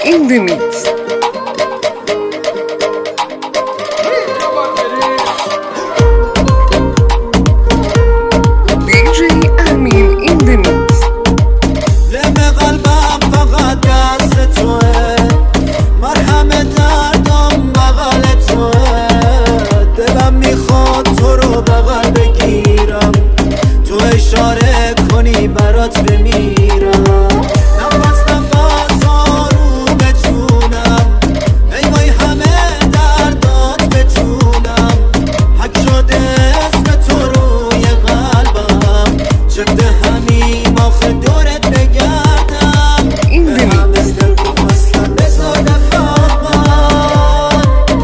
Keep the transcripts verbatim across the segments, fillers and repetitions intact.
in the mix. دی جی امین in the mix. لم قلبم فقط دست توه، مرهم دردم بغل توه، دلم میخواد تو رو بغل بگیرم، تو اشاره کنی برات بمیرم، نفس نفس آروم بتونم، ای وای همه دردات بتونم، حک شده اسم تو روی قلبم، چفته همیم آخه دورت بگردم، به همه دل بخواستم بذار دفاقم،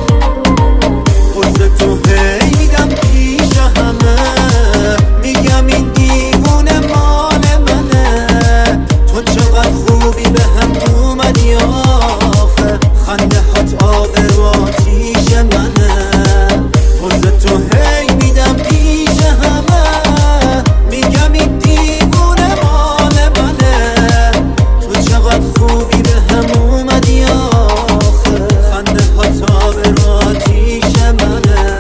حوض تو هی میدم پیش همه، میگم این دیوونه مال منه، تو چقدر خوبی به هم اومدی آخه، خنده هات آب رو آتیش منه، حوض تو هی میدم پیش همه، میگم این دیوونه مال منه، تو چقدر خوبی به هم اومدی آخه، خنده هات آب رو آتیش منه.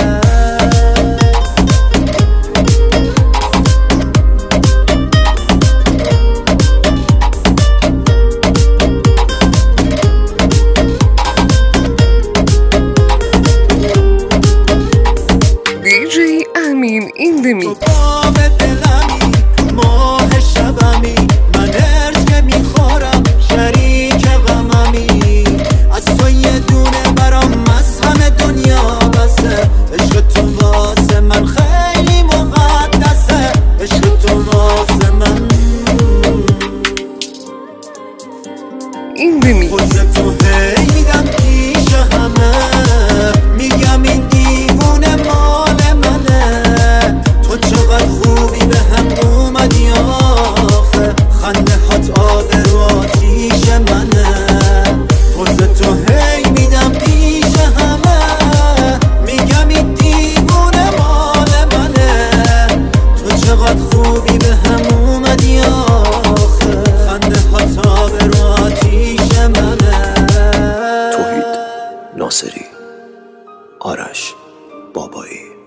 دی جی امین in the تو mix. باب دلمی ماه شبمی، من ارز که میخورم شریک غممی، از تو یه دونه برام از همه دنیا بسه، عشق تو واسه من خیلی مقدسه، عشق تو واسه من in the mix. حوض تو هی میدم پیش همه، میگم این دیوونه مال منه، تو چقدر خوبی به هم اومدی آخه، خنده هات آب رو آتیش منه، حوض تو هی میدم پیش همه، میگم این دیوونه مال منه، تو چقدر خوبی به هم اومدی آخه، خنده هات آب رو آتیش منه. توحید ناصری، آرش بابایی.